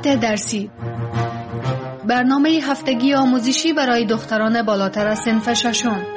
محیط درسی، برنامه هفتگی آموزشی برای دختران بالاتر از صنف ششم.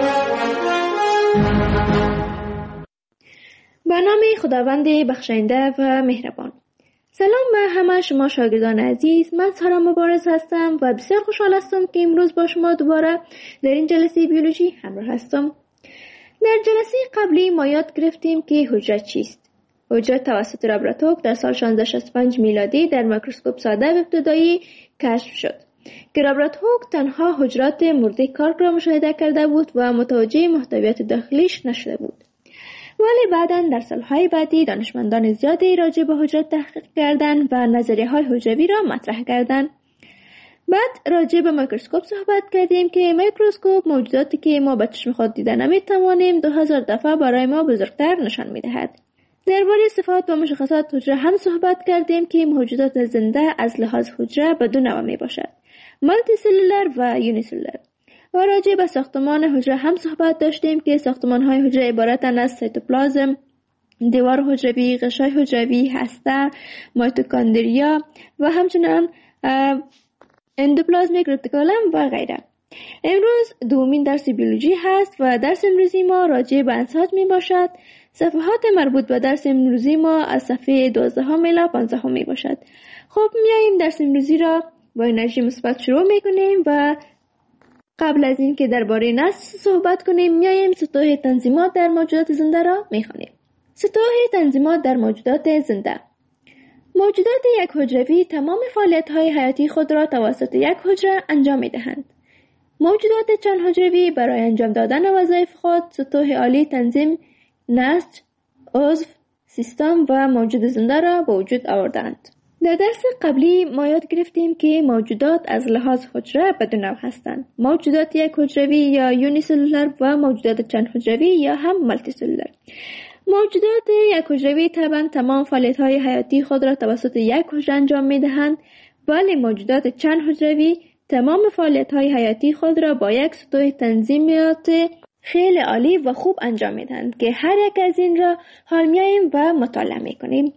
برنامه خداوند بخشنده و مهربان. سلام به همه شما شاگردان عزیز، من سارا مبارز هستم و بسیار خوشحال هستم که امروز با شما دوباره در این جلسه بیولوژی همراه هستم. در جلسه قبلی ما یاد گرفتیم که حجره چیست. حجره توسط رابرت هوک در سال 1665 میلادی در میکروسکوپ ساده و ابتدایی کشف شد که رابرت هوک تنها حجرات مرده کارک را مشاهده کرده بود و متوجه محتویات داخلیش نشده بود. ولی بعداً در سالهای بعدی دانشمندان زیادی راجع به حجره تحقیق کردند و نظریه‌های حجروی را مطرح کردند. بعد راجع به میکروسکوپ صحبت کردیم که میکروسکوپ موجوداتی که ما با چشم خود دیده نمی‌توانیم 2000 دفعه برای ما بزرگتر نشان می‌دهد. درباره صفات و مشخصات حجره هم صحبت کردیم که موجودات زنده از لحاظ حجره به دو نوع میباشد: مالتی سلولر و یونی سلولر. و راجع به ساختمان حجره هم صحبت داشتیم که ساختمان‌های حجره عبارتند از سیتوپلازم، دیوار حجروی، غشای حجروی، هسته، میتوکندریا و همچنین اندوپلازمیک رتیکولم و غیره. امروز دومین درس بیولوژی هست و درس امروزی ما راجع به انساج می باشد. صفحات مربوط به درس امروزی ما از صفحه 12 الی 15 می باشد. خب میاییم درس امروزی را با انرژی مثبت شروع می کنیم و قبل از این که درباره نسل صحبت کنیم میاییم سطوح تنظیمات در موجودات زنده را می خوانیم. سطوح تنظیمات در موجودات زنده. موجودات یک حجروی تمام فعالیت‌های حیاتی خود را توسط یک حجره انجام می‌دهند. موجودات چند حجروی برای انجام دادن وظایف خود سطوح عالی تنظیم، نسج، عضو، سیستم و موجود زنده را به وجود آوردند. در درس قبلی ما یاد گرفتیم که موجودات از لحاظ حجره به دو نوع هستند: موجودات یک حجروی یا یونی سلولر و موجودات چند حجروی یا هم مالتی سلولر. موجودات یک حجروی طبعا تمام فعالیت‌های حیاتی خود را توسط یک حجره انجام می‌دهند، ولی موجودات چند حجروی تمام فعالیت‌های حیاتی خود را با یک سطوح تنظیمات خیلی عالی و خوب انجام می‌دهند که هر یک از این را حال می‌آییم و مطالعه می‌کنیم.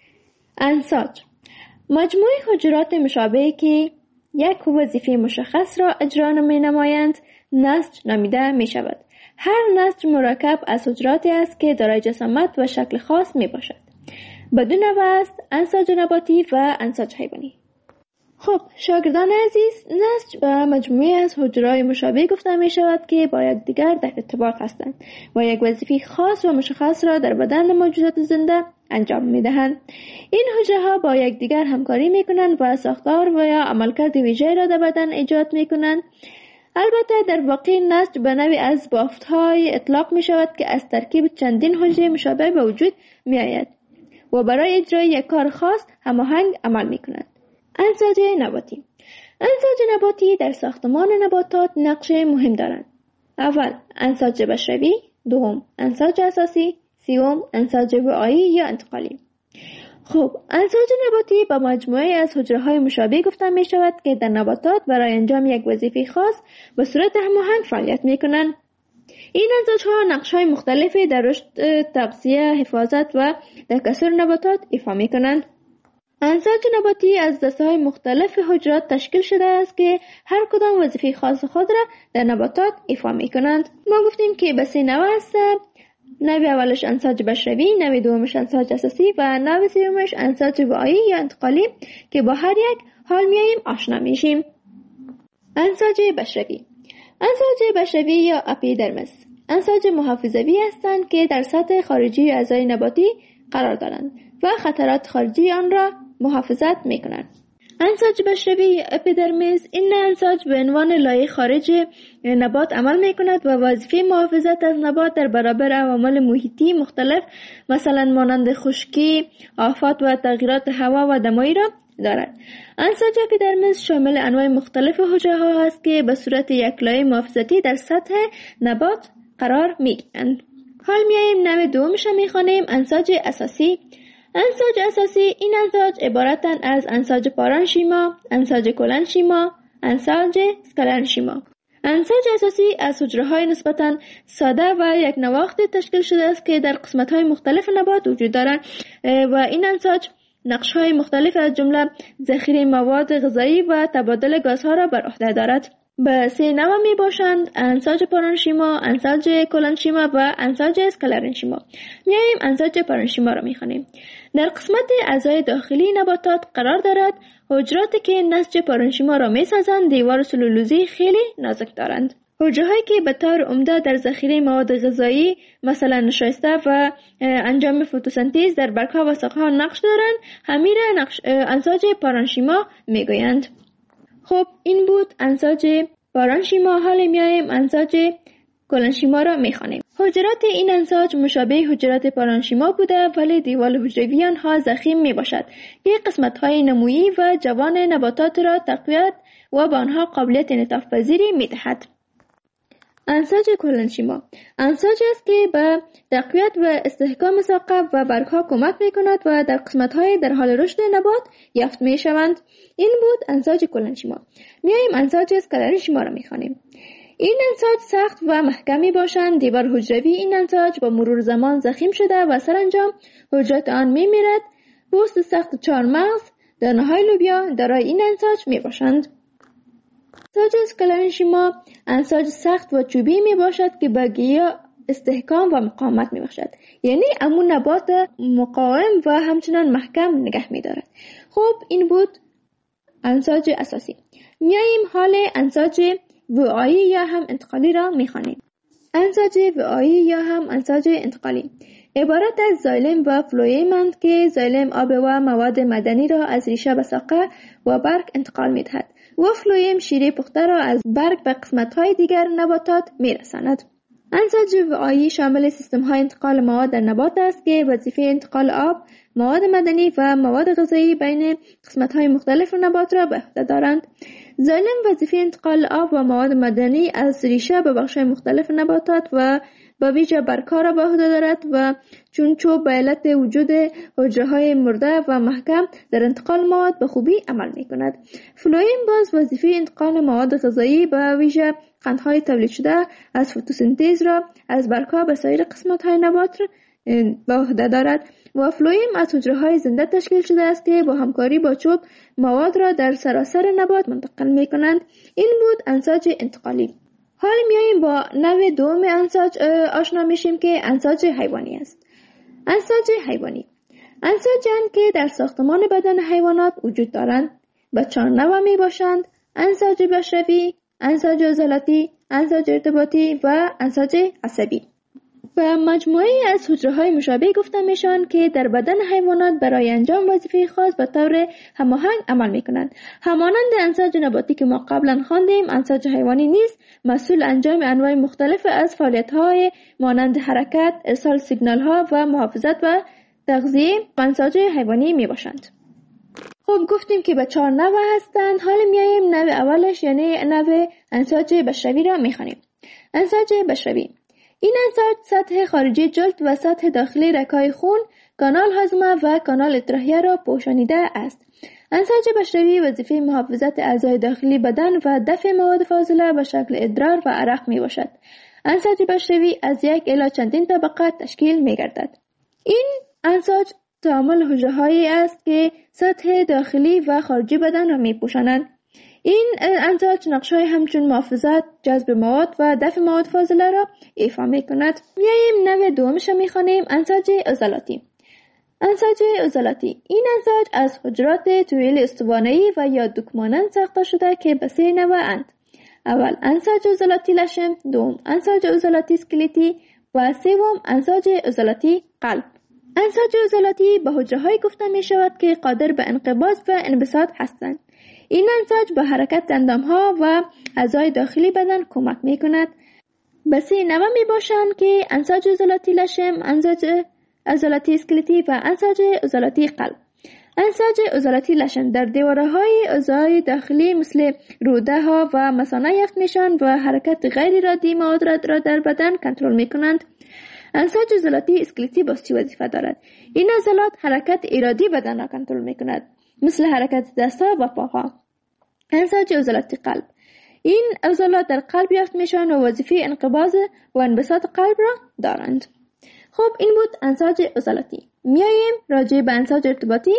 انساج: مجموعه حجرات مشابهی که یک وظیفه مشخص را اجرا می‌نمایند نسج نامیده می‌شود. هر نسج مرکب از حجراتی است که دارای جسامت و شکل خاص می باشد. بدو نوع است: انساج نباتی و انساج حیوانی. خب شاگردان عزیز، نسج به مجموعه از حجرات مشابه گفته می شود که با یکدیگر در ارتباط هستند و یک وظیفه خاص و مشخص را در بدن موجودات زنده انجام می دهند. این حجره ها با یکدیگر همکاری می کنند و ساختار و یا عملکرد ویژه‌ای را در بدن ایجاد می کنند. البته در واقع نسج به نوعی از بافت‌های اطلاق می شود که از ترکیب چندین حجره مشابه به وجود می آید و برای اجرای یک کار خاص هماهنگ عمل می کند. انساج نباتی. انساج نباتی در ساختمان نباتات نقش مهم دارند. اول انساج بشری، دوم انساج اساسی، سوم انساج وعایی یا انتقالی. خب انساج نباتی با مجموعه از حجره‌های مشابه گفته می شود که در نباتات برای انجام یک وظیفه خاص به صورت هماهنگ فعالیت می کنند. این انساج‌ها نقش‌های مختلفی در رشد، تغذیه، حفاظت و تکثر نباتات ایفا می کنند. انساج نباتی از دسته‌های مختلف حجرات تشکیل شده است که هر کدام وظیفه خاص خود را در نباتات ایفا می کنند. ما گفتیم که به سه نوع است: نوع اولش انساج بشری، نوع دومش انساج اساسی و نوع سومش انساج وعایی یا انتقالی که با هر یک حال میاییم آشنا میشیم. انساج بشری. انساج بشری یا اپیدرمس انساج محافظوی هستند که در سطح خارجی اعضای نباتی قرار دارند و خطرات خارجی آن را محافظت میکنند. انساج بشری یا اپیدرمیس این انساج به عنوان لایه خارج نبات عمل میکند و وظیفه محافظت از نبات در برابر عوامل محیطی مختلف مثلا مانند خشکی، آفات و تغییرات هوا و دمایی را دارد. انساج اپیدرمیس شامل انواع مختلف حجره ها است که به صورت یک لایه محافظتی در سطح نبات قرار میگیرند. حال میاییم نوع دومش را میخوانیم: انساج اساسی. انساج اساسی این انساج عبارتند از انساج پارانشیما، انساج کلنشیما، انساج اسکلنشیما. انساج اساسی از حجره‌های نسبتاً ساده و یک نواخت تشکیل شده است که در قسمت‌های مختلف نبات وجود دارند و این انساج نقش‌های مختلف از جمله ذخیره مواد غذایی و تبادل گازها را بر عهده دارد. به 3 نوع می باشند: انساج پارنشیما، انساج کلنشیما و انساج اسکلرنشیما. میاییم انساج پارنشیما را میخوانیم. در قسمت اعضای داخلی نباتات قرار دارد. حجراتی که نسج پارنشیما را میسازند دیوار سلولوزی خیلی نازک دارند. حجرهایی که به طور عمده در ذخیره مواد غذایی مثلا نشایسته و انجام فتوسنتز در برگ‌ها و ساقه‌ها نقش دارند، همین را انساج پارنشیما میگویند. خب این بود انساج پارنشیما. حالا میایم انساج کلنشیما را میخوانیم. حجرات این انساج مشابه حجرات پارنشیما بوده ولی دیوال حجروی آنها ضخیم میباشد که قسمت‌های نمویی و جوان نباتات را تقویت و به آنها قابلیت انعطاف پذیری میدهد. انساج کلنشیما انساج است که به تقویت و استحکام ساقه و برگها کمک میکند و در قسمت‌های در حال رشد نبات یافت میشوند. این بود انساج کلنشیما. میایم انساج اسکلرنشیما را میخوانیم. این انساج سخت و محکمی باشند. دیوار حجروی این انساج با مرور زمان ضخیم شده و سرانجام حجرات آن میمیرد. پوست سخت 4 مغز دانه‌های لوبیا دارای این انساج میباشند. انساج اسکلرنشیما انساج سخت و چوبی می باشد که به گیاه استحکام و مقاومت می باشد، یعنی امون نبات مقاوم و همچنان محکم نگه می دارد. خب این بود انساج اساسی. میاییم حال انساج وعایی یا هم انتقالی را می خوانیم. انساج وعایی یا هم انساج انتقالی عبارت از زایلم و فلویم‌اند که زایلم آب و مواد معدنی را از ریشه به ساقه و برگ انتقال می دهد و فلویم شیره پخته را از برگ به قسمت‌های دیگر نباتات می‌رساند. انساج وعایی شامل سیستم‌های انتقال مواد در نبات است که وظیفه انتقال آب، مواد معدنی و مواد غذایی بین قسمت‌های مختلف نبات را به عهده دارند. زایلم وظیفه انتقال آب و مواد معدنی از ریشه به بخش‌های مختلف نباتات و به ویژه برگ‌ها را به عهده دارد و چون چوب به علت وجود حجره‌های مرده و محکم در انتقال مواد به خوبی عمل می‌کند. فلویم باز وظیفه انتقال مواد غذایی به ویژه قندهای تولید شده از فتوسنتز را از برگ‌ها به سایر قسمت‌های نبات به عهده دارد و فلویم از حجره‌های زنده تشکیل شده است که با همکاری با چوب مواد را در سراسر نبات منتقل می‌کنند. این بود انساج انتقالی. حالا میاییم با نوع دوم انساج آشنا میشیم که انساج حیوانی است. انساج حیوانی انساج‌اند که در ساختمان بدن حیوانات وجود دارند. به 4 نوع می باشند: انساج بشری، انساج عضلاتی، انساج ارتباطی و انساج عصبی. و مجموعه از حجره‌های مشابه گفته میشن که در بدن حیوانات برای انجام وظیفه خاص به طور هماهنگ عمل میکنند. همانند انساج نباتی که ما قبلا خواندیم، انساج حیوانی نیز مسئول انجام انواع مختلف از فعالیت‌های مانند حرکت، ارسال سیگنال‌ها و محافظت و تغذیه انساج حیوانی میباشند. خب گفتیم که به 4 نوع هستند. حالا میایم نوع اولش یعنی نوع انساج بشری را میخوانیم. انساج بشری این انساج سطح خارجی جلد و سطح داخلی رگ‌های خون، کانال هاضمه و کانال اطراحیه را پوشانیده است. انساج بشری وظیفه محافظت اعضای داخلی بدن و دفع مواد فاضله به شکل ادرار و عرق می باشد. انساج بشری از 1 الی چندین طبقه تشکیل می گردد. این انساج تعامل حجره‌هایی است که سطح داخلی و خارجی بدن را می پوشانند. این انساج نقش‌های همچون محافظت، جذب مواد و دفع مواد فاضله را ایفا می‌کند. میاییم نوع دومش را می‌خوانیم: انساج عضلاتی. انساج عضلاتی این انساج از حجرات طویل استوانه‌ای و یا دوک مانند ساخته شده که به 3 نوع اند. اول انساج عضلاتی لشم، دوم انساج عضلاتی اسکلتی و سوم انساج عضلاتی قلب. انساج عضلاتی به حجره‌هایی گفته می‌شود که قادر به انقباض و انبساط هستند. این انساج به حرکت اندام‌ها و اعضای داخلی بدن کمک می‌کند. به 3 نوع می‌باشند که انساج عضلاتی لشم، انساج عضلاتی اسکلتی و انساج عضلاتی قلب. انساج عضلاتی لشم در دیواره‌های اعضای داخلی مثل روده‌ها و مثانه یافت می‌شوند و حرکت غیر ارادی مواد را در بدن کنترل می‌کنند. انساج عضلاتی اسکلتی باز چه وظیفه دارد؟ این عضلات حرکت ارادی بدن را کنترل می‌کند، مثل حرکت دست‌ها و پاها. انساج عضلاتی قلب این عضلات در قلب یافت میشن و وظیفه انقباض و انبساط قلب را دارند. خب این بود انساج عضلاتی. میاییم راجع به انساج ارتباطی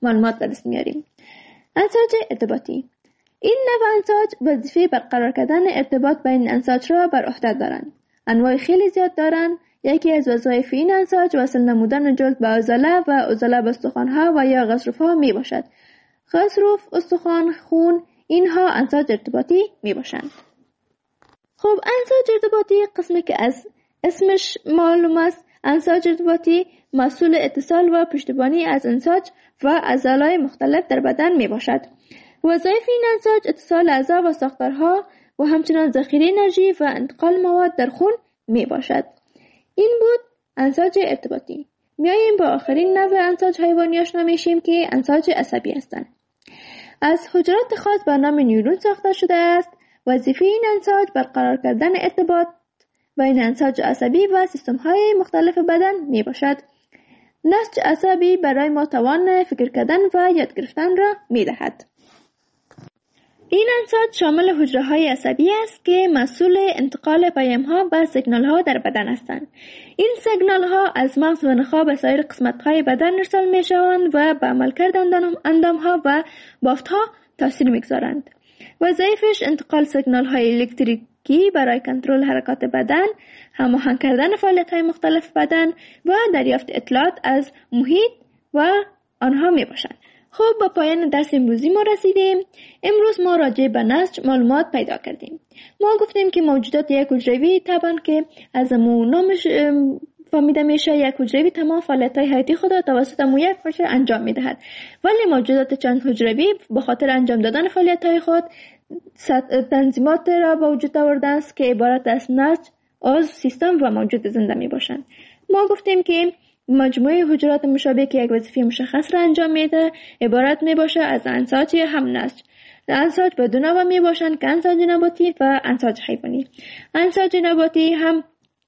معلومات به دست میاریم. انساج ارتباطی. این نوع انساج وظیفه برقرار کردن ارتباط بین انساج را بر عهده دارند. انواع خیلی زیاد دارند. یکی از وظایف این انساج وصل نمودن جلد به عضله و عضله به استخوان‌ها و یا غضروف‌ها می باشد. غضروف، استخوان، خون، اینها انساج ارتباطی می باشند. خب انساج ارتباطی قسمی که از اسمش معلوم است، انساج ارتباطی مسئول اتصال و پشتیبانی از انساج و عضلات مختلف در بدن می باشد. وظایف این انساج اتصال اعضا و ساختارها و همچنان ذخیره انرژی و انتقال مواد در خون می باشد. این بود انساج ارتباطی. میاییم با آخرین نوع انساج حیوانی آشنا میشیم که انساج عصبی هستند. از حجرات خاص به نام نیورون ساخته شده است. وظیفه این انساج برقرار کردن ارتباط بین انساج عصبی و سیستم‌های مختلف بدن می باشد. نسج عصبی برای ما توان فکر کردن و یاد گرفتن را می دهد. این انساج شامل حجره‌های عصبی است که مسئول انتقال پیام‌ها و سیگنال‌ها در بدن هستند. این سیگنال‌ها از مغز و نخاع به سایر قسمت‌های بدن ارسال می‌شوند و به عملکرد اندام‌ها و بافت‌ها تاثیر می‌گذارند. وظایفش انتقال سیگنال‌های الکتریکی برای کنترل حرکات بدن، هماهنگ کردن فعالیت‌های مختلف بدن و دریافت اطلاعات از محیط و آنها میباشند. خب با پایان درس امروزی ما رسیدیم. امروز ما راجع به نسج معلومات پیدا کردیم. ما گفتیم که موجودات یک حجروی طبعا که از نامش فهمیده میشه، یک حجروی تمام فعالیت‌های حیاتی خود را توسط یک حجره انجام میدهد، ولی موجودات چند حجروی به خاطر انجام دادن فعالیت‌های خود تنظیمات را به وجود آورده است که عبارت از نسج، عضو، سیستم و موجود زنده می باشند. ما گفتیم که مجموعه حجرات مشابه که یک وظیفه مشخص را انجام میده عبارت می باشه از انساج یا هم نسج. انساج به دو نوع می باشند که انساج نباتی و انساج حیوانی. انساج نباتی هم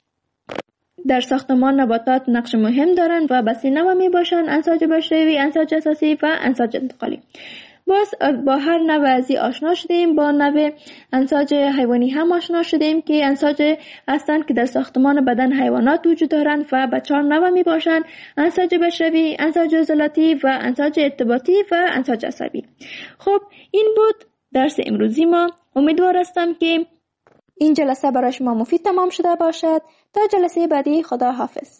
در ساختمان نباتات نقش مهم دارند و به سه نوع می باشند: انساج بشری، انساج اساسی و انساج انتقالی. باز با هر نوع از این آشنا شدیم. با نوع انساج حیوانی هم آشنا شدیم که انساج هستند که در ساختمان بدن حیوانات وجود دارند و به 4 نوع می باشند: انساج بشری، انساج عضلاتی و انساج ارتباطی و انساج عصبی. خب این بود درس امروزی ما. امیدوار هستم که این جلسه برای شما مفید تمام شده باشد. تا جلسه بعدی، خدا حافظ.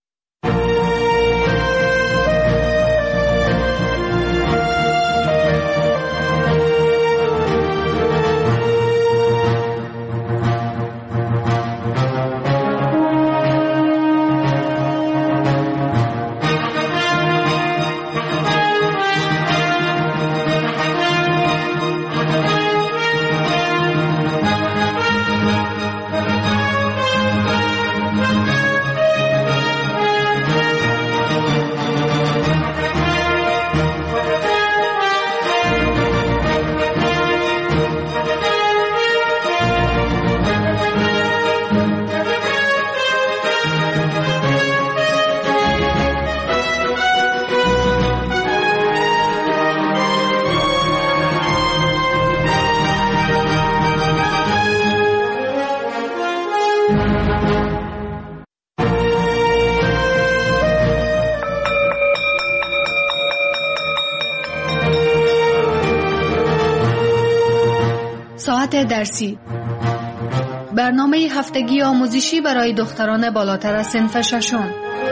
ساعت درسی، برنامه هفتگی آموزشی برای دختران بالاتر از صنف ششم.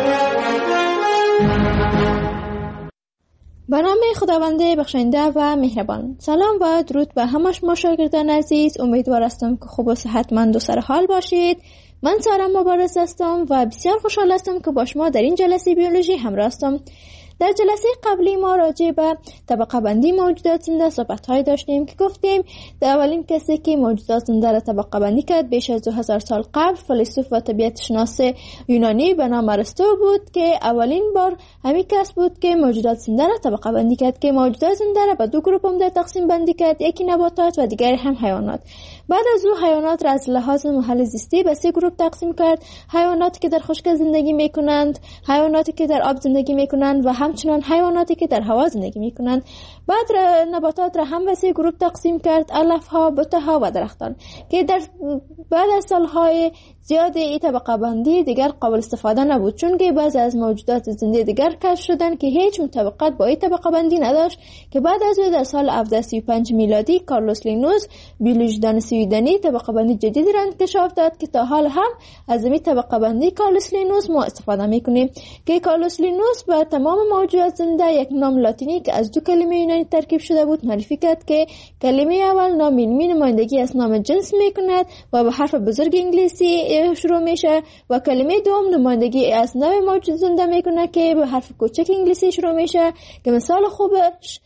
به نام خداوند بخشنده و مهربان. سلام و درود به همه شما شاگردان عزیز. امیدوار هستم که خوب و صحتمند و سرحال باشید. من سارا مبارز هستم و بسیار خوشحال هستم که با شما در این جلسه بیولوژی همراه هستم. در جلسه قبلی ما راجع به طبقه بندی موجودات زنده صحبت‌های داشتیم که گفتیم در اولین کسی که موجودات زنده را طبقه بندی کرد بیش از 2000 سال قبل فیلسوف و طبیعت شناس یونانی به نام ارسطو بود که اولین بار همین کس بود که موجودات زنده را طبقه بندی کرد که موجودات زنده را به دو گروه عمده تقسیم بندی کرد، یکی نباتات و دیگری هم حیوانات. بعد از او حیوانات را از لحاظ محل زیستی به 3 گروه تقسیم کرد: حیواناتی که در خشک زندگی میکنند، حیواناتی که در آب زندگی میکنند و همچنان حیواناتی که در هوا زندگی میکنند. بعد نباتات را هم به 3 گروه تقسیم کرد: علف ها، بوته ها و درختان، که در بعد از سالهای زیاد این طبقه بندی دیگر قابل استفاده نبود، چون که بعضی از موجودات زنده دیگر کشف شدند که هیچ مطابقت با این طبقه بندی نداشت، که بعد از او در سال 1735 میلادی کارلوس لینوس بیولوژیدان سویدنی طبقه بندی جدیدی را انکشاف داد که تا حال هم از این طبقه بندی کارلوس لینوس ما استفاده میکنیم، که کارلوس لینوس به تمام موجودات زنده یک نام لاتینی که از 2 کلمه یونانی ترکیب شده بود معرفی کرد که کلمه اول نام علمی نمایندگی از نام جنس میکند و به حرف بزرگ انگلیسی شروع میشه و کلمه دوم نمایندگی از نوع موجود زنده میکنه که به حرف کوچک انگلیسی شروع میشه، که مثال خوبش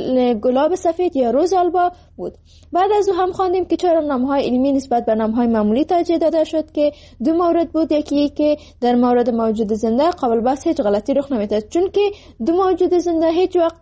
گلاب سفید یا روز آلبا بود. بعد از او هم خواندیم که چرا نامهای علمی نسبت به نامهای معمولی ترجیح داده شد، که 2 مورد بود. یکی که در مورد موجود زنده قابل بحث هیچ غلطی رخ نمیدهد، چون که 2 موجود زنده هیچ وقت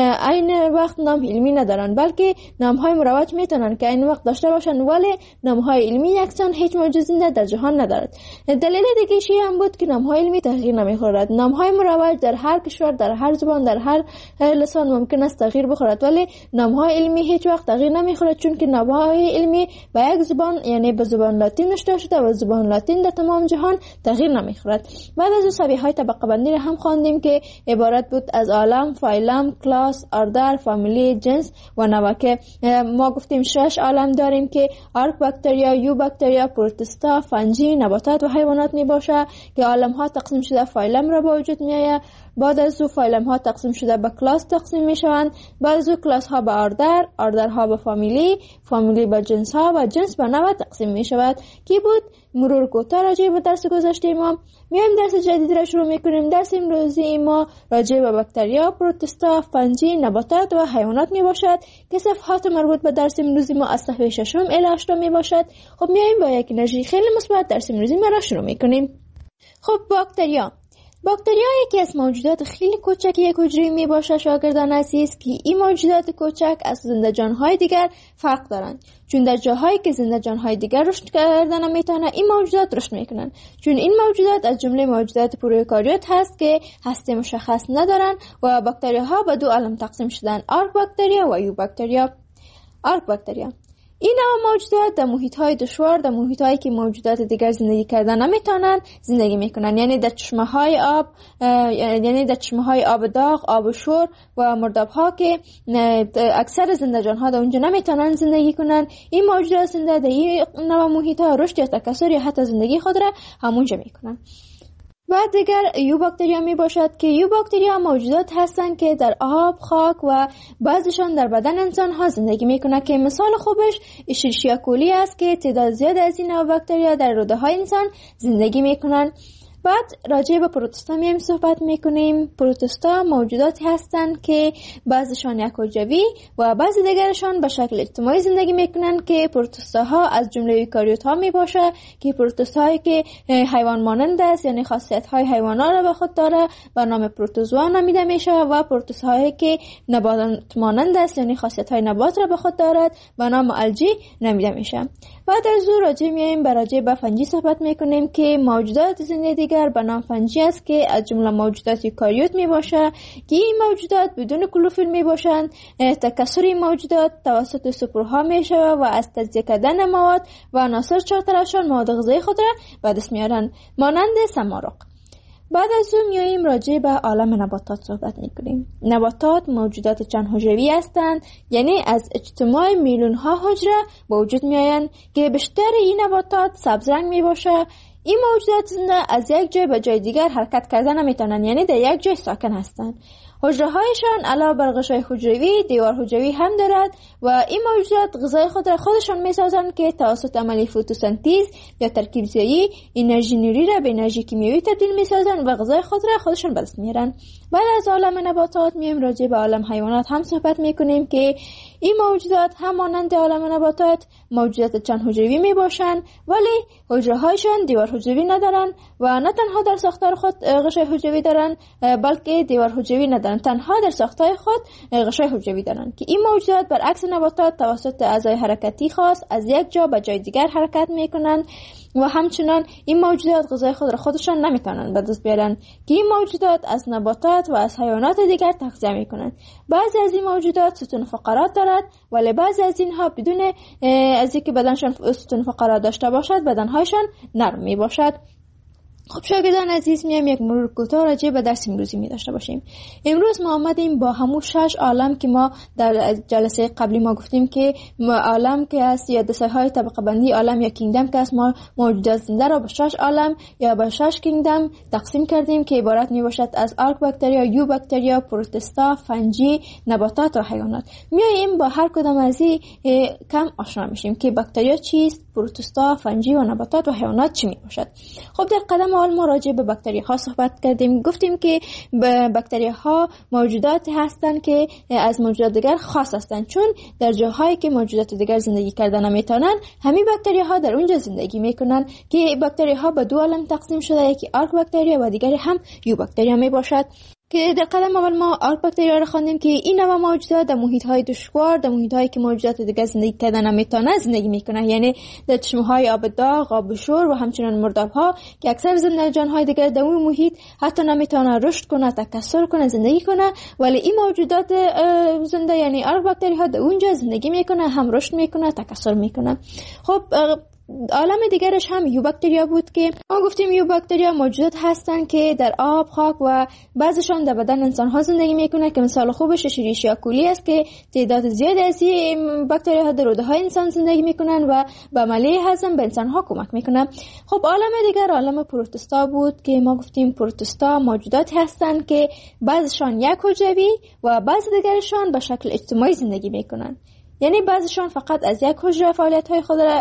عین وقت نام علمی ندارن، بلکه نامهای مروج میتونن که عین وقت داشته باشن، ولی نامهای علمی یکسان هیچ موجود زنده در جهان ندارد. دلیل دیگه هم بود که نامهای علمی تغییر نمیخورد. نامهای مروج در هر کشور، در هر زبان، در هر لسان ممکن است تغییر بخورد، ولی نامهای علمی هیچ وقت تغییر نمیخورد، چون که نامهای علمی به یک زبان، یعنی به زبان لاتین نوشته شده و زبان لاتین در تمام جهان تغییر نمیخورد. بعد از او سبیه‌های طبقه بندی را هم خواندیم که عبارت بود از عالم، فایلم، کلاس، اردر، فامیلی، جنس و نوع، که ما گفتیم 6 عالم داریم که آرک باکتریا، یو باکتریا، پروتوستا، فنجی، نباتات و حیوانات می باشه، که عالم ها تقسیم شده فایلم را به وجود می آید. بعد از او فایلم ها تقسیم شده به کلاس تقسیم می شوند. بعد از او کلاس ها به اردر، اردر ها به فامیلی، فامیلی به جنس ها و جنس به نوع تقسیم می شود. کی بود مرور کوتاه راجع به درس گذشته ما. میایم درس جدید را شروع میکنیم. درس امروزی ما راجع به باکتریا، پروتوستا، فنجی، نباتات و حیوانات می باشد، که صفحات مربوط به درس امروزی ما از صفحه 6 الی 8 می باشد. خب میایم با یک انرژی خیلی مثبت درس امروزی ما را شروع میکنیم. خب باکتریا یکی از موجودات خیلی کوچک یک حجره می باشه شاگردان عزیز، که این موجودات کوچک از زنده جانهای دیگر فرق دارند، چون در جاهایی که زنده جانهای دیگر رشد کردن نمیتونه این موجودات رشد میکنن، چون این موجودات از جمله موجودات پروکاریوت هست که هسته مشخص ندارن و باکتریاها به 2 عالم تقسیم شدن: آرک باکتریا و یو باکتریا. آرک باکتریا این نوع موجودات در محیط‌های دشوار، در محیط‌هایی که موجودات دیگر زندگی کردن نمیتونن زندگی میکنن، یعنی در چشمه‌های آب، یعنی در چشمه‌های آب داغ، آب شور و مرداب‌ها که اکثر زنده جان‌ها در اونجا نمیتونن زندگی کنن. این موجودات زنده در این نوع محیط‌ها رشد یا تکثر یا حتی زندگی خود را همونجا میکنن. بعد دیگر یو باکتریا می باشد که یو باکتریا موجودات هستند که در آب، خاک و بعضیشان در بدن انسان ها زندگی می کنند، که مثال خوبش اشریشیا کولی است که تعداد زیاد از این نوع باکتریا در روده های انسان زندگی می کنند. بعد راجع به پروتوستا میایم صحبت میکنیم. پروتوستا موجوداتی هستند که بعضیشان یک حجروی و بعضی دیگرشان به شکل اجتماعی زندگی میکنن، که پروتوستاها از جمله ایوکاریوت ها میباشه، که پروتوستاهایی که حیوان مانند است، یعنی خاصیت های حیوانات را به خود داره، به نام پروتوزوا نامیده میشه، و پروتوستاهایی که نبات مانند است، یعنی خاصیت های نبات را به خود دارد، به نام الژی نامیده میشه. بعد از او راجع به فنجی صحبت میکنیم که موجودات زنده دیگر به نام فنجی است، که از جمله موجودات یوکاریوت می باشه، که این موجودات بدون کلوروفیل می باشند. تکثر این موجودات توسط سپرها می شود و از تجزیه کردن مواد و عناصر چهارطرفشان مواد غذایی خود را به دست میارند، مانند سمارق. بعد از اون میاییم راجع به عالم نباتات صحبت میکنیم. نباتات موجودات چند حجروی هستند، یعنی از اجتماع میلیون ها حجره به وجود میآیند، که بیشتر این نباتات سبز رنگ می باشه. این موجودات زنده از یک جای به جای دیگر حرکت کردن نمیتونن، یعنی در یک جای ساکن هستند. حجره هایشان علاوه بر غشای حجروی دیوار حجروی هم دارد و این موجودات غذای خود را خودشان میسازند، که توسط عمل فتوسنتز یا ترکیب زایی انرژی نوری را به انرژی کیمیایی تبدیل میسازند و غذای خود را خودشان به دست میارند. بعد از عالم نباتات میایم راجع به عالم حیوانات هم صحبت میکنیم، که این موجودات هم مانند عالم نباتات موجودات چند حجروی می باشند، ولی حجره هایشان دیوار حجروی ندارند و نه تنها در ساختار خود غشای حجروی دارند، بلکه دیوار حجروی ندارند. ندارند، تنها در ساختهای خود غشای حجروی دارند که این موجودات برعکس نباتات توسط اعضای حرکتی خاص از یک جا به جای دیگر حرکت میکنند و همچنان این موجودات غذای خود را خودشان نمیتوانند به دست بیارند که این موجودات از نباتات و از حیوانات دیگر تغذیه میکنند. بعضی از این موجودات ستون فقرات دارد ولی بعضی از اینها بدون از اینکه بدنشان ستون فقرات داشته باشد بدنهایشان نرم می باشد. خب شاگردان عزیز، میایم یک مرور کوتاه راجع به درس امروزی می داشته باشیم. امروز ما آمدیم با همون 6 عالم که ما در جلسه قبلی ما گفتیم که عالم که است یا دسته‌های طبقه بندی عالم یا کینگدم که است، ما موجودات زنده را به 6 عالم یا به 6 کینگدم تقسیم کردیم که عبارت می باشد از آرک باکتریا، یو باکتریا، پروتستا، فنجی، نباتات و حیوانات. میایم با هر کدام از این کم آشنا میشیم که باکتریا چیست، پروتستا، فنجی و نباتات و حیوانات چی می باشد. خب در قدم اول ما راجع به باکتریاها صحبت کردیم. گفتیم که باکتریاها موجوداتی هستند که از موجودات دیگر خاص هستند، چون در جاهایی که موجودات دیگر زندگی کردن نمیتونن همین باکتریاها در اونجا زندگی میکنن که باکتریاها به دو عالم تقسیم شده، یکی آرک باکتریا و دیگری هم یو باکتریا می باشد که در قدم اول ما آرک باکتریا را خواندیم که این نوع موجودات در محیط‌های دشوار، در محیط‌هایی که موجودات دیگر زندگی کردن نمیتونن زندگی میکنن، یعنی در چشمه‌های آب داغ، آب شور و همچنین مرداب‌ها که اکثر زنده‌جان‌های دیگر در اون محیط حتی نمیتونن رشد کنه، تکثر کنه، زندگی کنه، ولی این موجودات زنده یعنی آرک باکتریاها در اونجا زندگی میکنه، هم رشد میکنه، تکثر میکنه. خب عالم دیگرش هم یو باکتریا بود که ما گفتیم یو باکتریا موجودات هستند که در آب، خاک و بعضشان در بدن انسان ها زندگی میکنه که مثال خوبش شیریشیا کولی است که تعداد زیادی از این باکتریا ها در روده های انسان زندگی میکنن و به عملیه هضم به انسان ها کمک میکنه. خب عالم دیگر عالم پروتستا بود که ما گفتیم پروتستا موجودات هستند که بعضشان یک حجروی و بعض دیگرشان به شکل اجتماعی زندگی میکنن، یعنی بعضیشان فقط از یک حجره فعالیت‌های خود را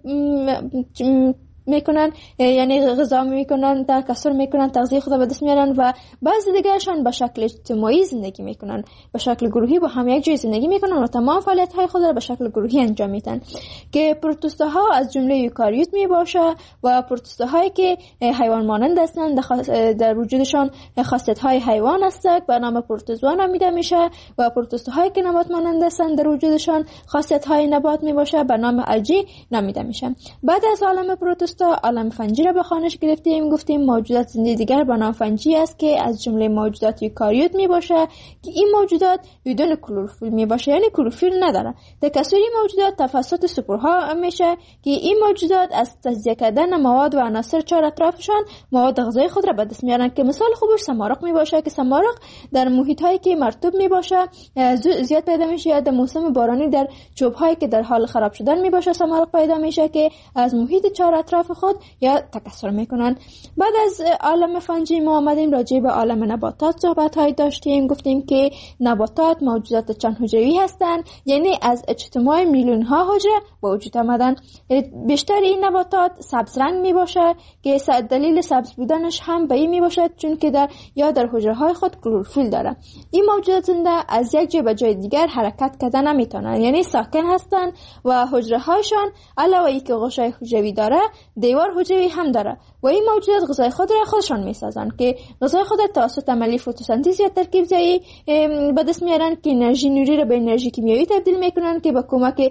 میکنن، یعنی غذا میکنن، تکثر میکنن، تغذیه خود را به دست میارن و بعضی دیگرشان به شکل اجتماعی زندگی میکنن، به شکل گروهی با هم یک جای زندگی میکنن و تمام فعالیت‌های خود را به شکل گروهی انجام میدن که پروتوستاها از جمله یوکاریوت میباشه و پروتوستاهایی که حیوان مانند هستند در وجودشان خاصیت‌های حیوان هستند به نام پروتوزوا نامیده میشه و پروتوستاهایی که نبات مانند هستند در وجودشان خاصیت‌های نبات میباشه به نام الژی نامیده میشه. بعد از عالم پروتوستا عالم فنجی را به خوانش گرفتیم. گفتیم موجودات زنده دیگر به نام فنجی است که از جمله موجودات یوکاریوت می باشه که این موجودات بدون کلروفیل می باشه، یعنی کلروفیل نداره. تکثر این موجودات توسط سپورها میشه که این موجودات از تجزیه کردن مواد و عناصر چهار اطرافشان مواد غذایی خود را به دست میارن که مثال خوبش سمارق می باشه که سمارق در محیط هایی که مرطوب می باشه زیاد پیدا میشه، یا در موسم بارانی در چوب هایی که در حال خراب شدن می باشه سمارق پیدا میشه که از محیط چهار اطراف خود یا تکثر میکنن. بعد از عالم فنجی ما آمدیم راجع به عالم نباتات صحبت های داشتیم. گفتیم که نباتات موجودات چند حجروی هستند، یعنی از اجتماع میلیون ها حجره به وجود آمدن. بیشتر این نباتات سبز رنگ می باشه که دلیل سبز بودنش هم به این می باشد چون که در حجره های خود کلروفیل داره. این موجودات زنده از یک جای به جای دیگر حرکت کردن نمیتونن، یعنی ساکن هستند و حجره هایشان علاوه ای که غشای حجروی داره دیوار حجروی هم داره و این موجودات غذای خود را خودشان میسازن که غذای خود را توسط عملیه فتوسنتز یا ترکیب زایی به دست میارن که انرژی نوری را به انرژی کیمیایی تبدیل میکنن که با کمک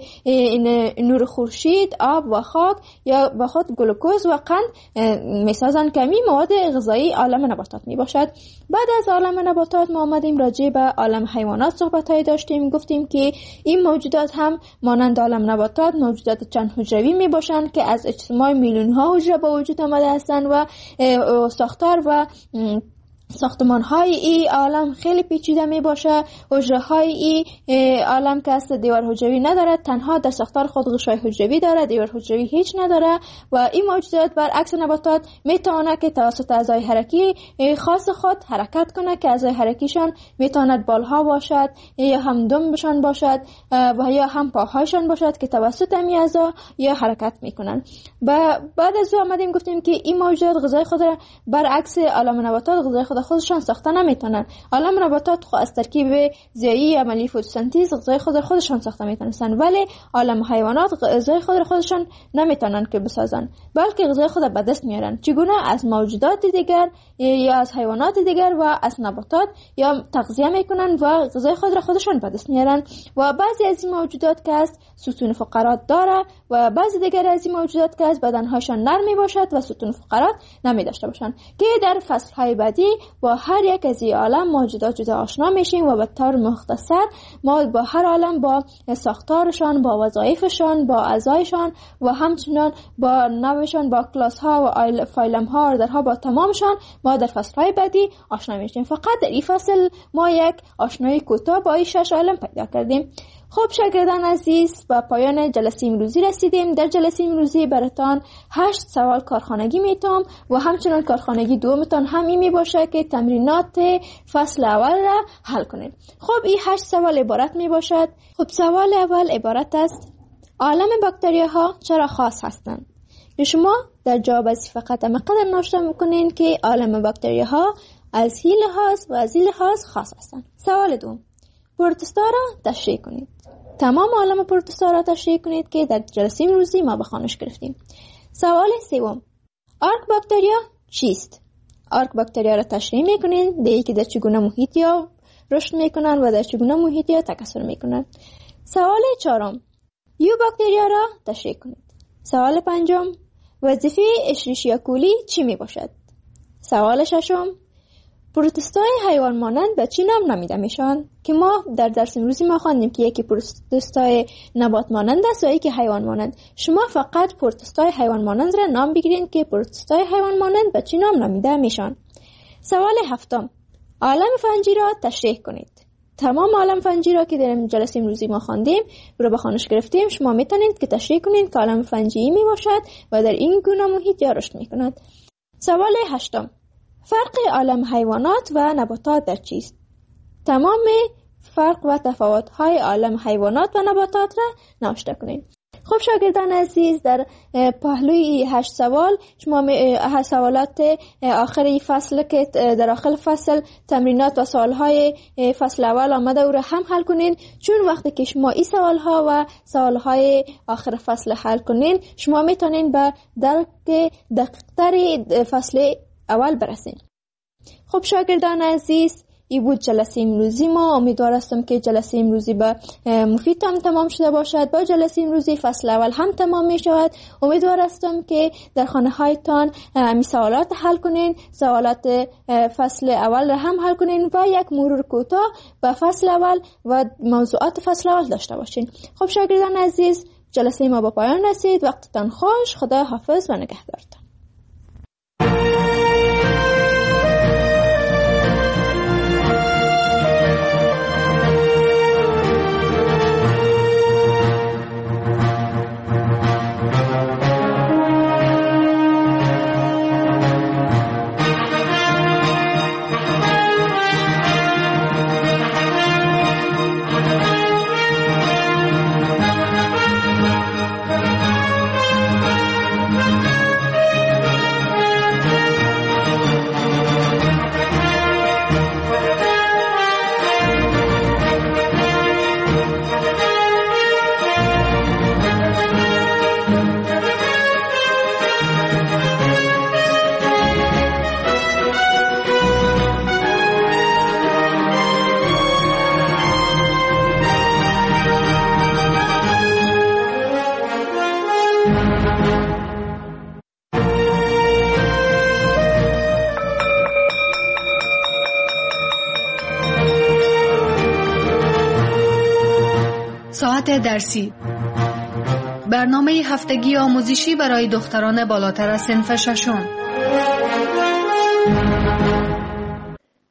نور خورشید، آب و خاک یا با خود گلوکوز و قند میسازن که این مواد غذایی عالم نباتات میباشد. بعد از عالم نباتات ما آمدیم راجع به عالم حیوانات صحبت های داشتیم. گفتیم که این موجودات هم مانند عالم نباتات موجودات چند حجروی میباشند که از اجتماع میلیون ها حجره به وجود آمده هستند و ساختار و ساختمان های ای عالم خیلی پیچیده می باشه. حجره های ای عالم که است دیوار حجروی نداره، تنها در ساختار خود غشای حجروی داره، دیوار حجروی هیچ نداره و این موجودات برعکس نباتات میتونه که توسط اعضای حرکی خاص خود حرکت کنه که اعضای حرکیشان میتواند بالها باشد یا هم دمبشان باشد و یا هم پاهایشان باشد که توسط این اعضا یا حرکت میکنن. بعد از او آمدیم گفتیم که این موجودات غذای خود را برعکس عالم نباتات غذای خود خودشان ساخته نمیتونن. عالم نباتات خود از ترکیب ضیایی عملی فتوسنتز غذای خود را خودشان ساخته میتونن، ولی عالم حیوانات غذای خود را خودشان نمیتونن که بسازن، بلکه غذای خود را به دست میارن. چگونه؟ از موجودات دیگر یا از حیوانات دیگر و از نباتات یا تغذیه میکنن و غذای خود را خودشان به دست میارن. و بعضی از این موجودات که است ستون فقرات داره و بعضی دیگر از این موجودات که است بدنهاشان نرم میباشد و ستون فقرات نمی داشته باشند، که در فصلهای بعدی با هر یک از این عالم موجودات جدا آشنا میشیم و به طور مختصر ما با هر عالم با ساختارشان، با وظایفشان، با اعضایشان و همچنان با نوعشان، با کلاس ها و فایلم ها، اردرها، با تمامشان ما در فصلهای بعدی آشنا میشیم. فقط در این فصل ما یک آشنایی کوتاه با این 6 عالم پیدا کردیم. خب شاگردان عزیز، به پایان جلسه امروزی رسیدیم. در جلسه امروزی براتان 8 سوال کارخانگی میتام و همچنان کارخانگی دومتان همین می باشه که تمرینات فصل اول را حل کنید. خب این 8 سوال عبارت می باشد. خب سوال اول عبارت است: عالم باکتریاها چرا خاص هستند؟ شما در جواب از فقط مقدار نوشته میکنین که عالم باکتریاها از این لحاظ و از این لحاظ خاص هستند. سوال دوم: پروتوستا را تشریح کنید. تمام عالم پروتوستا را تشریح کنید که در جلسه امروزی ما به خوانش گرفتیم. سوال سوم: آرک باکتریا چیست؟ آرک باکتریا را تشریح میکنید، دیگه که در چگونه محیطی ها رشد میکنن و در چگونه محیطی ها تکثر میکنن. سوال چهارم: یو باکتریا را تشریح کنید. سوال پنجم: وظیفه اشریشیا کولی چی می باشد؟ سوال ششم: پروتوستای حیوان مانند به چی نام نامیده میشن؟ که ما در درس امروزی ما خواندیم که یکی پروتوستای نبات مانند است و یکی حیوان مانند. شما فقط پروتوستای حیوان مانند را نام بگیرید که پروتوستای حیوان مانند به چی نام نامیده میشن. سوال هفتم: عالم فنجی را تشریح کنید. تمام عالم فنجی را که در جلسه امروزی ما خواندیم رو به خوانش گرفتیم، شما میتونید که تشریح کنید که عالم فنجی می باشد و در این گونه محیط یا رشد میکند. سوال هشتم: فرق عالم حیوانات و نباتات در چیست؟ تمام فرق و تفاوت‌های عالم حیوانات و نباتات را نوشته کنید. خب شاگردان عزیز، در پهلوی 8 سوال شما سوالات آخری فصل که در آخر فصل تمرینات و سوالهای فصل اول آمده او را هم حل کنین، چون وقتی که شما این سوالها و سوالهای آخر فصل حل کنین شما میتونین به درک دقیق‌تر فصل اول برسین. خب شاگردان عزیز، این بود جلسه امروزی ما. امیدوار هستم که جلسه امروزی به مفید هم تمام شده باشد. با جلسه امروزی فصل اول هم تمام می شود. امیدوار هستم که در خانه هایتان می سوالات حل کنین، سوالات فصل اول را هم حل کنین و یک مرور کوتاه به فصل اول و موضوعات فصل اول داشته باشین. خب شاگردان عزیز، جلسه ما به پایان رسید. وقتتان خوش. خدا حافظ و نگهدارتان. ساعت درسی، برنامه هفتگی آموزشی برای دختران بالاتر از صنف ششم.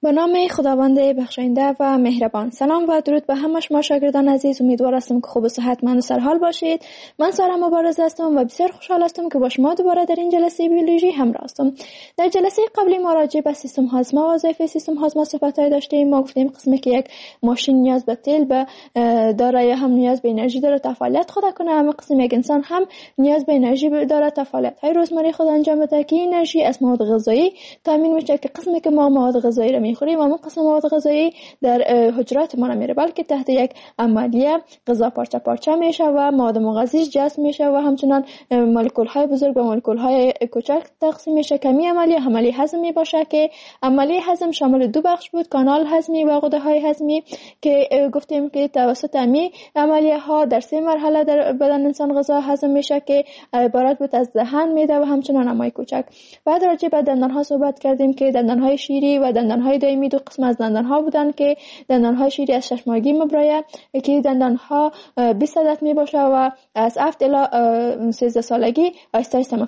به نام خداوند بخشاینده و مهربان. سلام و درود به همه شما شاگردان عزیز. امیدوار هستم که خوب و صحتمند و سرحال باشید. من سارا مبارز هستم و بسیار خوشحال هستم که با شما دوباره در این جلسه بیولوژی همراه هستم. در جلسه قبلی ما راجع به سیستم هاضمه و وظایف سیستم هاضمه صحبت‌های داشتیم. ما گفتیم قسمی که یک ماشین نیاز به تیل داره یا هم نیاز به انرژی داره تا فعالیت خود کنه، اما قسم یک انسان هم نیاز به انرژی داره تا فعالیت‌های روزمره خود انجام بده که انرژی از مواد غذایی تامین میشه که قسمی که ما مواد غذایی رو میخوریم و قسم مواد غذایی در حجرات ما نمیره، بلکه تحت یک عملیه غذا پارچه پارچه میشه و مواد مغذی جذب میشه و همچنان مولکول های بزرگ و مولکول های کوچک تقسیم میشه. کمی عملیه هضمی باشه که عملیه هضم شامل دو بخش بود، کانال هضمی و غده های هضمی، که گفتیم که توسط امی عملیه ها در 3 مرحله در بدن انسان غذا هضم میشه که عبارت بود از دهن، معده و همچنان امعای کوچک. بعد راجع به دندان ها صحبت کردیم که دندان های شیری و دندان های دائمی دو قسم از دندان ها بودن که دندان های شیری از 6 ماهگی مبرایه که دندان ها 20 عدد می باشه و از 7 الی 13 سالگی آهسته آهسته